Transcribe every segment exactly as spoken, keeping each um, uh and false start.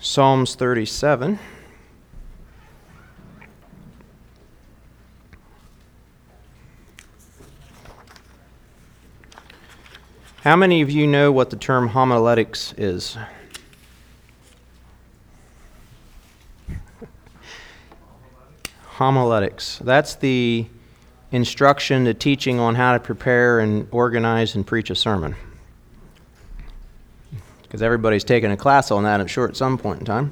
Psalms thirty-seven. How many of you know what the term homiletics is? Homiletics. That's the instruction, the teaching on how to prepare and organize and preach a sermon. Because everybody's taken a class on that, I'm sure, at some point in time.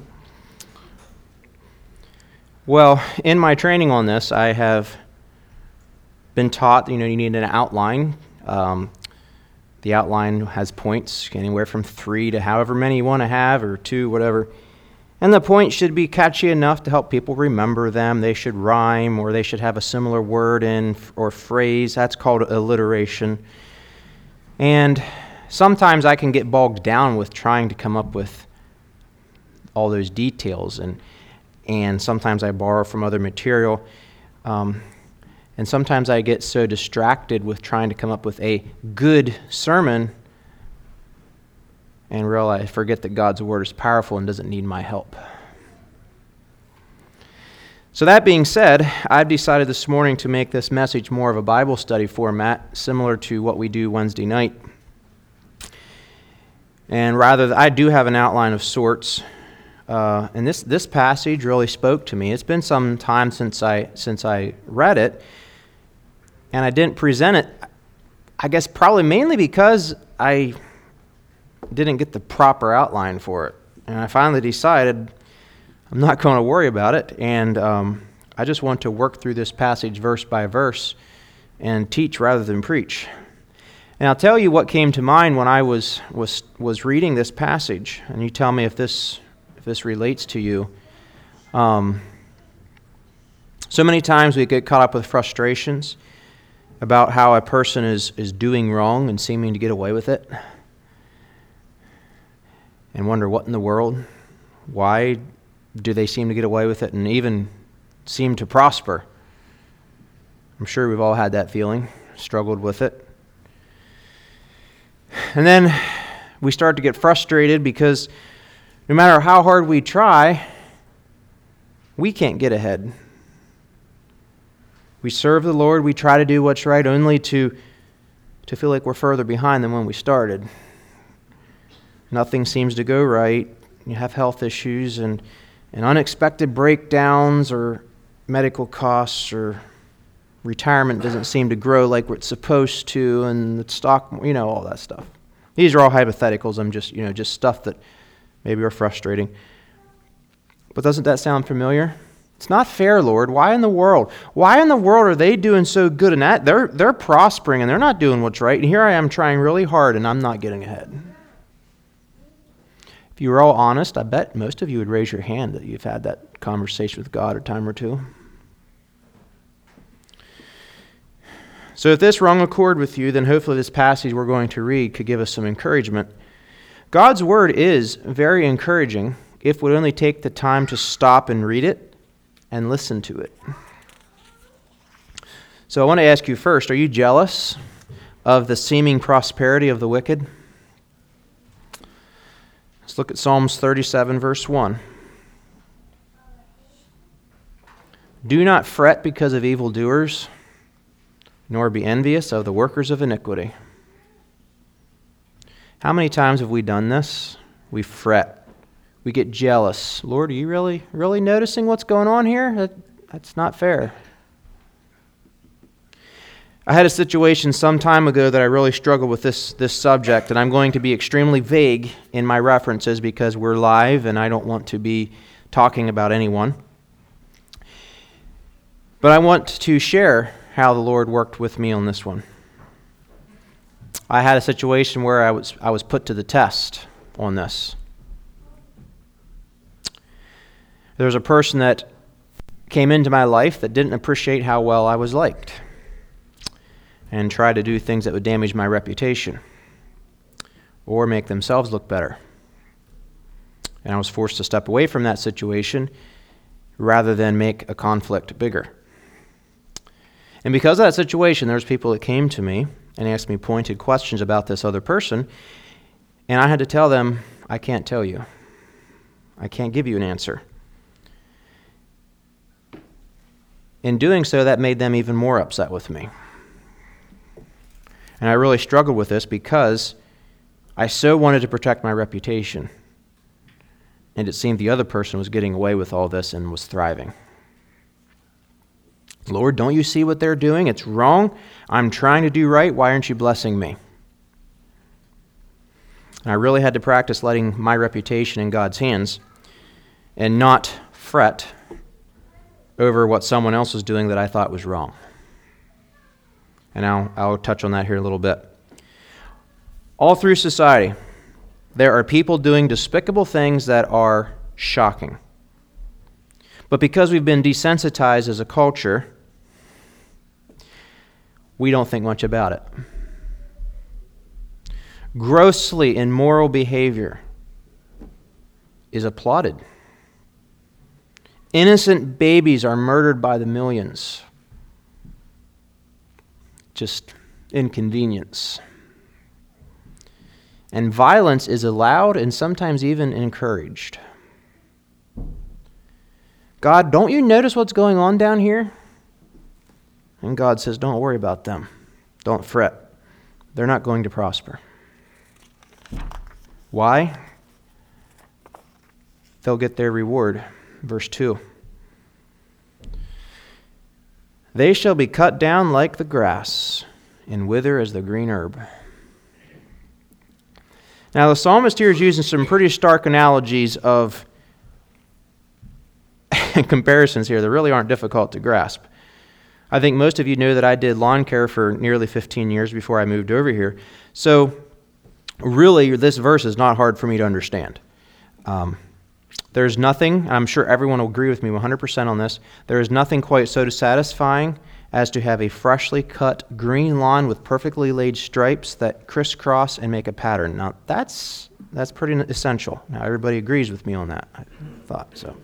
Well, in my training on this, I have been taught, you know, you need an outline. Um, the outline has points, anywhere from three to however many you want to have, or two, whatever. And the points should be catchy enough to help people remember them. They should rhyme, or they should have a similar word in or phrase. That's called alliteration. And sometimes I can get bogged down with trying to come up with all those details, and and sometimes I borrow from other material. Um, and sometimes I get so distracted with trying to come up with a good sermon and realize, forget that God's word is powerful and doesn't need my help. So that being said, I've decided this morning to make this message more of a Bible study format, similar to what we do Wednesday night. And rather, I do have an outline of sorts, uh, and this this passage really spoke to me. It's been some time since I since I read it, and I didn't present it, I guess probably mainly because I didn't get the proper outline for it. And I finally decided I'm not going to worry about it, and um, I just want to work through this passage verse by verse and teach rather than preach. And I'll tell you what came to mind when I was was was reading this passage, and you tell me if this if this relates to you. Um, so many times we get caught up with frustrations about how a person is is doing wrong and seeming to get away with it, and wonder what in the world, why do they seem to get away with it and even seem to prosper? I'm sure we've all had that feeling, struggled with it. And then we start to get frustrated because no matter how hard we try, we can't get ahead. We serve the Lord, we try to do what's right, only to, to feel like we're further behind than when we started. Nothing seems to go right. You have health issues and, and unexpected breakdowns or medical costs, or retirement doesn't seem to grow like it's supposed to, and the stock, you know, all that stuff. These are all hypotheticals. I'm just, you know, just stuff that maybe are frustrating. But doesn't that sound familiar? It's not fair, Lord. Why in the world? Why in the world are they doing so good in that? They're they're prospering and they're not doing what's right. And here I am trying really hard and I'm not getting ahead. If you were all honest, I bet most of you would raise your hand that you've had that conversation with God a time or two. So if this rung a chord with you, then hopefully this passage we're going to read could give us some encouragement. God's word is very encouraging if we'd only take the time to stop and read it and listen to it. So I want to ask you first, are you jealous of the seeming prosperity of the wicked? Let's look at Psalms thirty-seven, verse one. Do not fret because of evildoers, nor be envious of the workers of iniquity. How many times have we done this? We fret. We get jealous. Lord, are you really, really noticing what's going on here? That, that's not fair. I had a situation some time ago that I really struggled with this, this subject, and I'm going to be extremely vague in my references because we're live and I don't want to be talking about anyone. But I want to share how the Lord worked with me on this one. I had a situation where I was I was put to the test on this. There was a person that came into my life that didn't appreciate how well I was liked and tried to do things that would damage my reputation or make themselves look better. And I was forced to step away from that situation rather than make a conflict bigger. And because of that situation, there was people that came to me and asked me pointed questions about this other person, and I had to tell them, I can't tell you. I can't give you an answer. In doing so, that made them even more upset with me. And I really struggled with this because I so wanted to protect my reputation. And it seemed the other person was getting away with all this and was thriving. Lord, don't you see what they're doing? It's wrong. I'm trying to do right. Why aren't you blessing me? And I really had to practice letting my reputation in God's hands and not fret over what someone else was doing that I thought was wrong. And I'll, I'll touch on that here a little bit. All through society, there are people doing despicable things that are shocking. But because we've been desensitized as a culture, we don't think much about it. Grossly immoral behavior is applauded. Innocent babies are murdered by the millions. Just inconvenience. And violence is allowed and sometimes even encouraged. God, don't you notice what's going on down here? And God says, don't worry about them. Don't fret. They're not going to prosper. Why? They'll get their reward. Verse two. They shall be cut down like the grass and wither as the green herb. Now, the psalmist here is using some pretty stark analogies of comparisons here that really aren't difficult to grasp. I think most of you know that I did lawn care for nearly fifteen years before I moved over here. So, really, this verse is not hard for me to understand. Um, there's nothing, I'm sure everyone will agree with me one hundred percent on this, there is nothing quite so satisfying as to have a freshly cut green lawn with perfectly laid stripes that crisscross and make a pattern. Now, that's that's pretty essential. Now, everybody agrees with me on that, I thought so.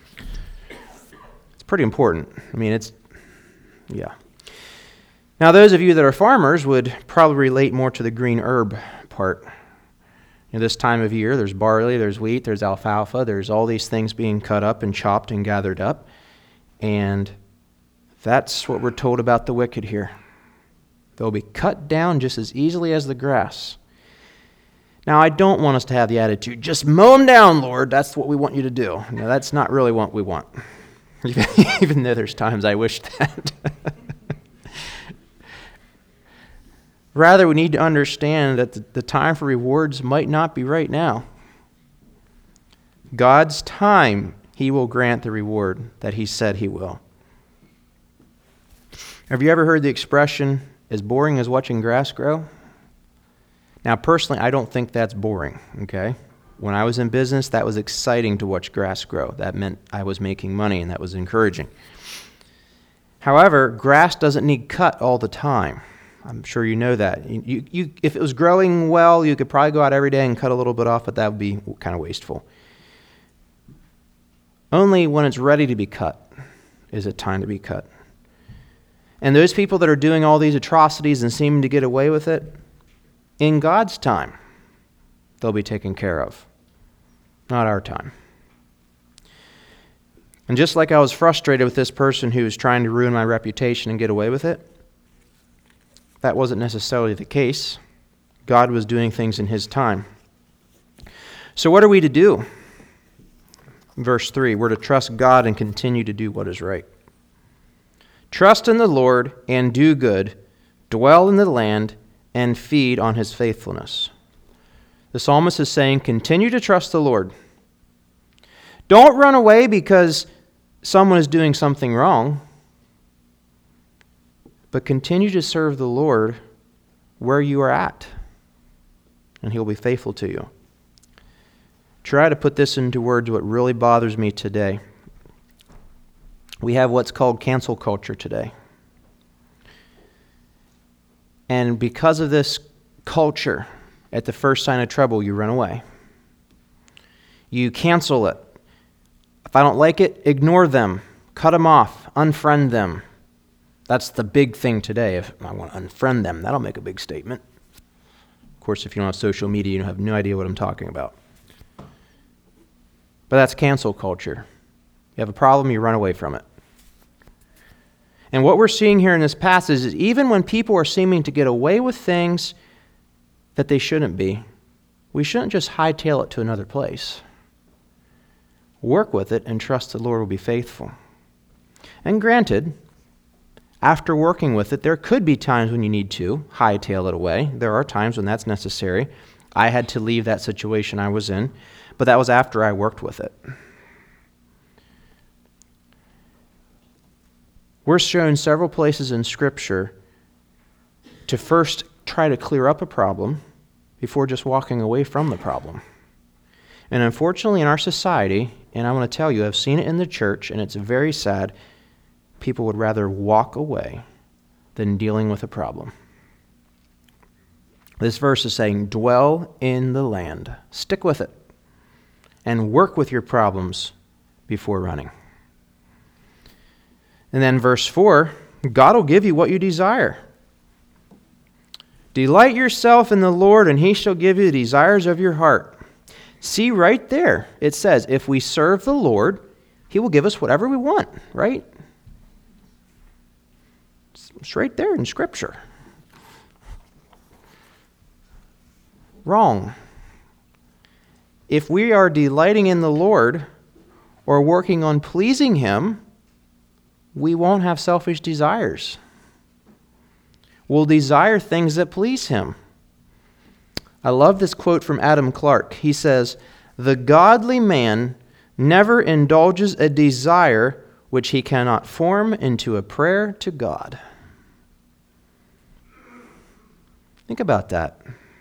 It's pretty important. I mean, it's, yeah. Now, those of you that are farmers would probably relate more to the green herb part. You know, this time of year, there's barley, there's wheat, there's alfalfa, there's all these things being cut up and chopped and gathered up. And that's what we're told about the wicked here. They'll be cut down just as easily as the grass. Now, I don't want us to have the attitude, just mow them down, Lord. That's what we want you to do. No, that's not really what we want. Even though there's times I wish that. Rather, we need to understand that the, the time for rewards might not be right now. God's time, He will grant the reward that He said He will. Have you ever heard the expression, as boring as watching grass grow? Now, personally, I don't think that's boring, okay? When I was in business, that was exciting to watch grass grow. That meant I was making money, and that was encouraging. However, grass doesn't need cut all the time. I'm sure you know that. You, you, you, if it was growing well, you could probably go out every day and cut a little bit off, but that would be kind of wasteful. Only when it's ready to be cut is it time to be cut. And those people that are doing all these atrocities and seeming to get away with it, in God's time, they'll be taken care of. Not our time. And just like I was frustrated with this person who was trying to ruin my reputation and get away with it, that wasn't necessarily the case. God was doing things in His time. So what are we to do? Verse three, we're to trust God and continue to do what is right. Trust in the Lord and do good, dwell in the land and feed on His faithfulness. The psalmist is saying, continue to trust the Lord. Don't run away because someone is doing something wrong, but continue to serve the Lord where you are at, and He'll be faithful to you. Try to put this into words what really bothers me today. We have what's called cancel culture today. And because of this culture, at the first sign of trouble, you run away. You cancel it. If I don't like it, ignore them. Cut them off. Unfriend them. That's the big thing today. If I want to unfriend them, that'll make a big statement. Of course, if you don't have social media, you have no idea what I'm talking about. But that's cancel culture. You have a problem, you run away from it. And what we're seeing here in this passage is even when people are seeming to get away with things that they shouldn't be, we shouldn't just hightail it to another place. Work with it and trust the Lord will be faithful. And granted, after working with it, there could be times when you need to hightail it away. There are times when that's necessary. I had to leave that situation I was in, but that was after I worked with it. We're shown several places in Scripture to first try to clear up a problem before just walking away from the problem. And unfortunately in our society, and I want to tell you, I've seen it in the church, and it's very sad, people would rather walk away than dealing with a problem. This verse is saying, dwell in the land, stick with it, and work with your problems before running. And then verse four, God will give you what you desire. Delight yourself in the Lord, and he shall give you the desires of your heart. See right there, it says, if we serve the Lord, he will give us whatever we want, right? It's right there in Scripture. Wrong. If we are delighting in the Lord or working on pleasing him, we won't have selfish desires. We'll desire things that please him. I love this quote from Adam Clarke. He says, "The godly man never indulges a desire which he cannot form into a prayer to God." Think about that.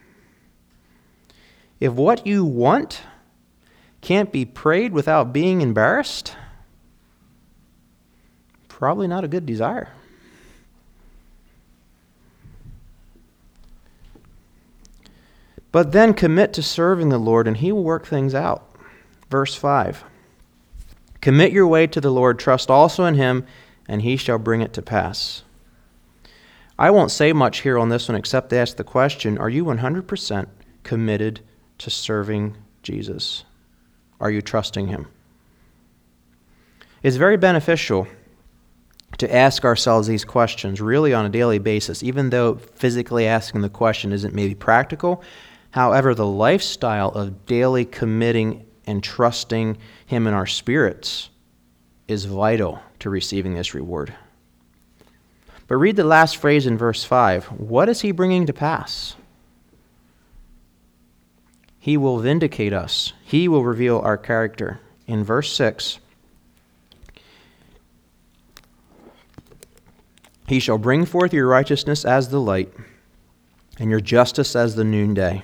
If what you want can't be prayed without being embarrassed, probably not a good desire. But then commit to serving the Lord, and he will work things out. Verse five. Commit your way to the Lord, trust also in him, and he shall bring it to pass. I won't say much here on this one except to ask the question, are you one hundred percent committed to serving Jesus? Are you trusting him? It's very beneficial to ask ourselves these questions really on a daily basis, even though physically asking the question isn't maybe practical. However, the lifestyle of daily committing and trusting him in our spirits is vital to receiving this reward. But read the last phrase in verse five. What is he bringing to pass? He will vindicate us. He will reveal our character. In verse six, he shall bring forth your righteousness as the light, and your justice as the noonday.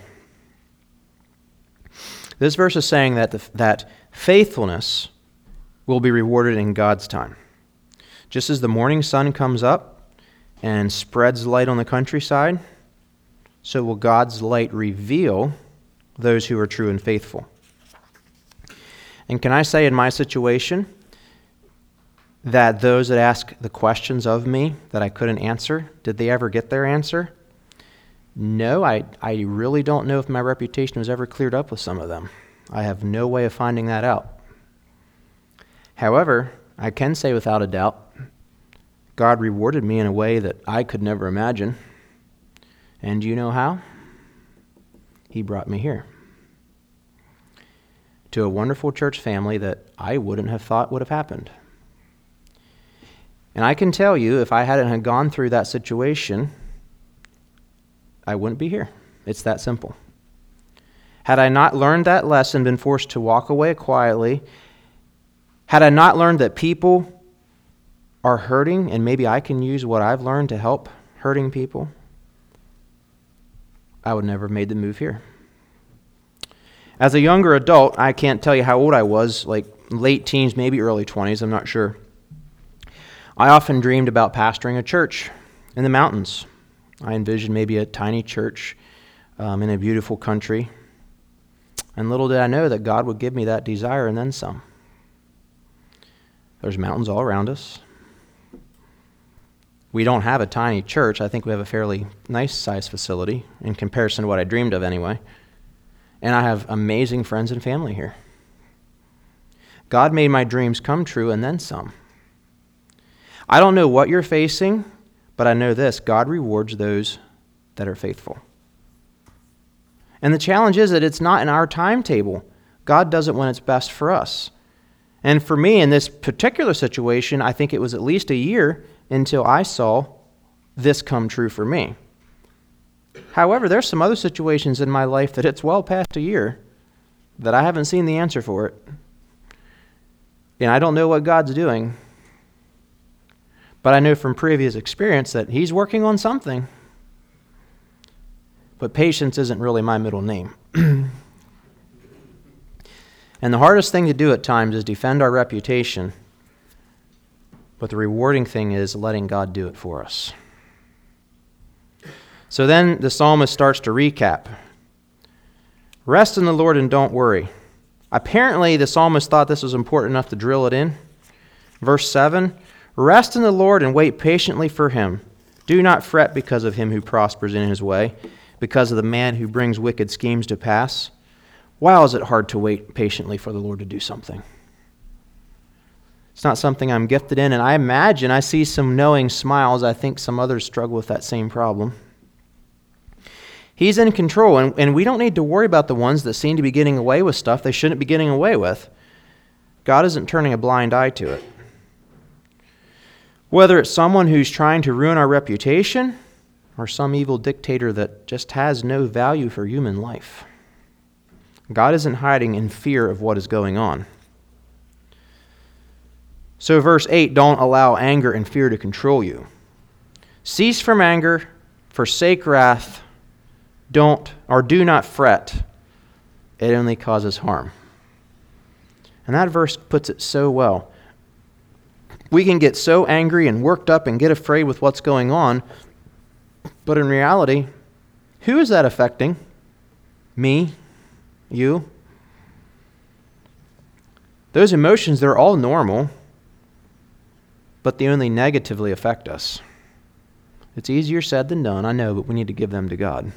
This verse is saying that, the, that faithfulness will be rewarded in God's time. Just as the morning sun comes up and spreads light on the countryside, so will God's light reveal those who are true and faithful. And can I say in my situation that those that ask the questions of me that I couldn't answer, did they ever get their answer? No, I, I really don't know if my reputation was ever cleared up with some of them. I have no way of finding that out. However, I can say without a doubt, God rewarded me in a way that I could never imagine. And do you know how? He brought me here to a wonderful church family that I wouldn't have thought would have happened. And I can tell you, if I hadn't had gone through that situation, I wouldn't be here. It's that simple. Had I not learned that lesson, been forced to walk away quietly, had I not learned that people are hurting, and maybe I can use what I've learned to help hurting people, I would never have made the move here. As a younger adult, I can't tell you how old I was, like late teens, maybe early twenties, I'm not sure. I often dreamed about pastoring a church in the mountains. I envisioned maybe a tiny church um, in a beautiful country. And little did I know that God would give me that desire and then some. There's mountains all around us. We don't have a tiny church. I think we have a fairly nice sized facility in comparison to what I dreamed of anyway. And I have amazing friends and family here. God made my dreams come true and then some. I don't know what you're facing, but I know this: God rewards those that are faithful. And the challenge is that it's not in our timetable. God does it when it's best for us. And for me, in this particular situation, I think it was at least a year until I saw this come true for me. However, there's some other situations in my life that it's well past a year that I haven't seen the answer for it. And I don't know what God's doing. But I know from previous experience that He's working on something. But patience isn't really my middle name. And the hardest thing to do at times is defend our reputation. But the rewarding thing is letting God do it for us. So then the psalmist starts to recap. Rest in the Lord and don't worry. Apparently the psalmist thought this was important enough to drill it in. Verse seven, rest in the Lord and wait patiently for Him. Do not fret because of him who prospers in his way, because of the man who brings wicked schemes to pass. Wow, is it hard to wait patiently for the Lord to do something. It's not something I'm gifted in, and I imagine I see some knowing smiles. I think some others struggle with that same problem. He's in control, and, and we don't need to worry about the ones that seem to be getting away with stuff they shouldn't be getting away with. God isn't turning a blind eye to it. Whether it's someone who's trying to ruin our reputation or some evil dictator that just has no value for human life, God isn't hiding in fear of what is going on. So verse eight, don't allow anger and fear to control you. Cease from anger, forsake wrath, don't or do not fret. It only causes harm. And that verse puts it so well. We can get so angry and worked up and get afraid with what's going on, but in reality, who is that affecting? Me? You? Those emotions, they're all normal, but they only negatively affect us. It's easier said than done, I know, but we need to give them to God.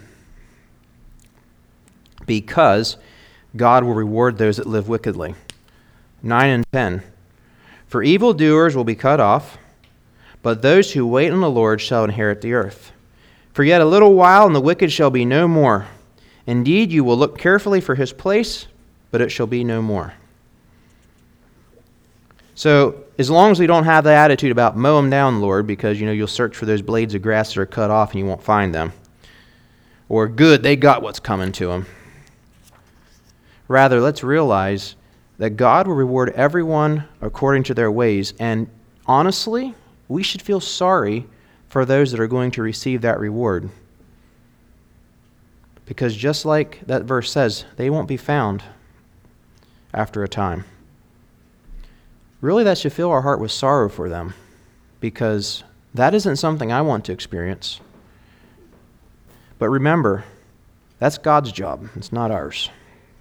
Because God will reward those that live wickedly. nine and ten. For evildoers will be cut off, but those who wait on the Lord shall inherit the earth. For yet a little while, and the wicked shall be no more. Indeed, you will look carefully for his place, but it shall be no more. So, as long as we don't have the attitude about mow them down, Lord, because you know you'll search for those blades of grass that are cut off and you won't find them. Or good, they got what's coming to them. Rather, let's realize that God will reward everyone according to their ways. And honestly, we should feel sorry for those that are going to receive that reward. Because just like that verse says, they won't be found after a time. Really, that should fill our heart with sorrow for them, because that isn't something I want to experience. But remember, that's God's job. It's not ours.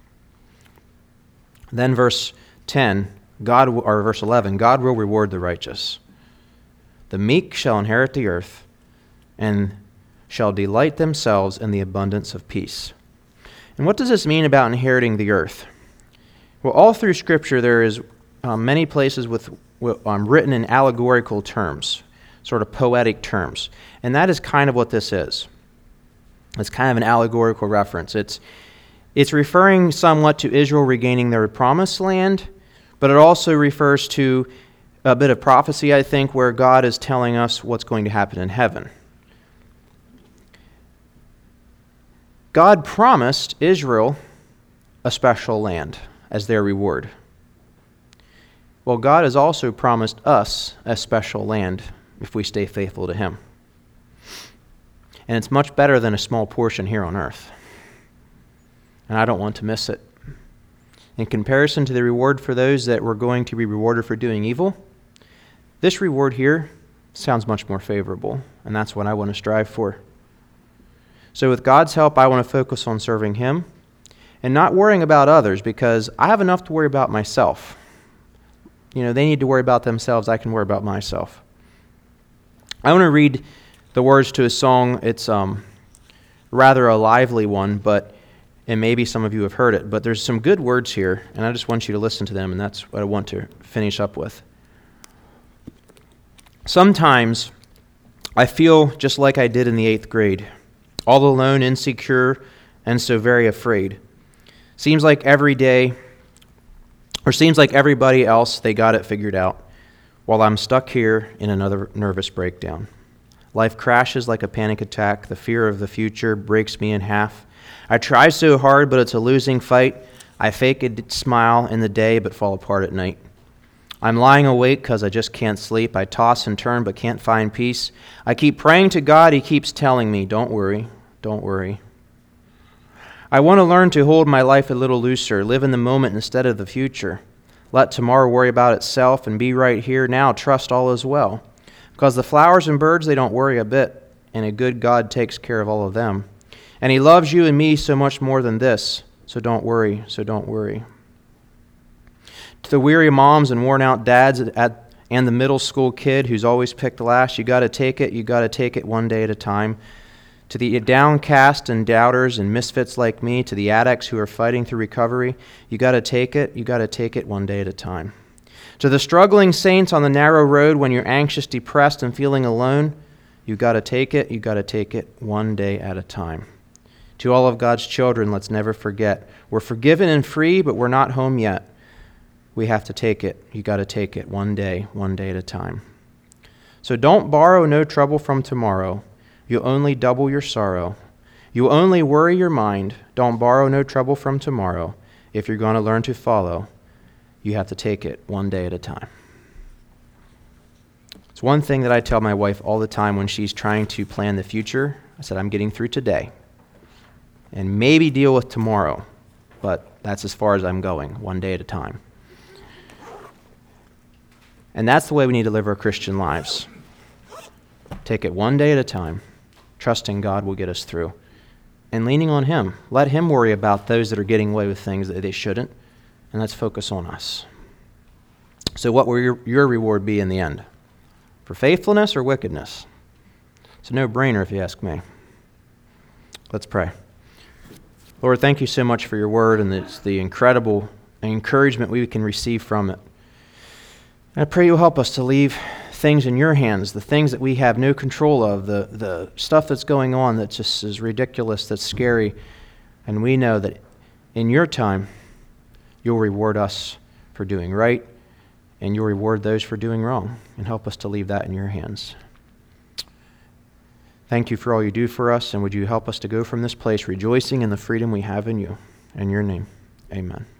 Then verse ten, God or verse eleven, God will reward the righteous. The meek shall inherit the earth, and shall delight themselves in the abundance of peace. And what does this mean about inheriting the earth? Well, all through Scripture there is um, many places with um, written in allegorical terms, sort of poetic terms, and that is kind of what this is. It's kind of an allegorical reference. It's It's referring somewhat to Israel regaining their promised land, but it also refers to a bit of prophecy, I think, where God is telling us what's going to happen in heaven. God promised Israel a special land as their reward. Well, God has also promised us a special land if we stay faithful to Him. And it's much better than a small portion here on earth. And I don't want to miss it. In comparison to the reward for those that were going to be rewarded for doing evil, this reward here sounds much more favorable, and that's what I want to strive for. So with God's help, I want to focus on serving Him and not worrying about others, because I have enough to worry about myself. You know, they need to worry about themselves. I can worry about myself. I want to read the words to a song. It's um, rather a lively one, but and maybe some of you have heard it, but there's some good words here, and I just want you to listen to them, and that's what I want to finish up with. Sometimes I feel just like I did in the eighth grade, all alone, insecure, and so very afraid. Seems like every day, or seems like everybody else, they got it figured out, while I'm stuck here in another nervous breakdown. Life crashes like a panic attack. The fear of the future breaks me in half. I try so hard, but it's a losing fight. I fake a smile in the day, but fall apart at night. I'm lying awake because I just can't sleep. I toss and turn, but can't find peace. I keep praying to God. He keeps telling me, don't worry, don't worry. I want to learn to hold my life a little looser, live in the moment instead of the future. Let tomorrow worry about itself and be right here now. Trust all is well. Because the flowers and birds, they don't worry a bit, and a good God takes care of all of them. And He loves you and me so much more than this, so don't worry, so don't worry. To the weary moms and worn-out dads at, and the middle school kid who's always picked last, you got to take it, you got to take it one day at a time. To the downcast and doubters and misfits like me, to the addicts who are fighting through recovery, you got to take it, you got to take it one day at a time. To the struggling saints on the narrow road when you're anxious, depressed, and feeling alone, you got to take it, you got to take it one day at a time. To all of God's children, let's never forget, we're forgiven and free, but we're not home yet. We have to take it. You got to take it one day, one day at a time. So don't borrow no trouble from tomorrow. You'll only double your sorrow. You'll only worry your mind. Don't borrow no trouble from tomorrow. If you're going to learn to follow, you have to take it one day at a time. It's one thing that I tell my wife all the time when she's trying to plan the future. I said, I'm getting through today and maybe deal with tomorrow, but that's as far as I'm going, one day at a time. And that's the way we need to live our Christian lives. Take it one day at a time, trusting God will get us through, and leaning on Him. Let Him worry about those that are getting away with things that they shouldn't, and let's focus on us. So what will your, your reward be in the end? For faithfulness or wickedness? It's a no-brainer if you ask me. Let's pray. Lord, thank you so much for your word and it's the incredible encouragement we can receive from it. I pray you'll help us to leave things in your hands, the things that we have no control of, the, the stuff that's going on that just is ridiculous, that's scary. And we know that in your time, you'll reward us for doing right, and you'll reward those for doing wrong, and help us to leave that in your hands. Thank you for all you do for us, and would you help us to go from this place rejoicing in the freedom we have in you. In your name, amen.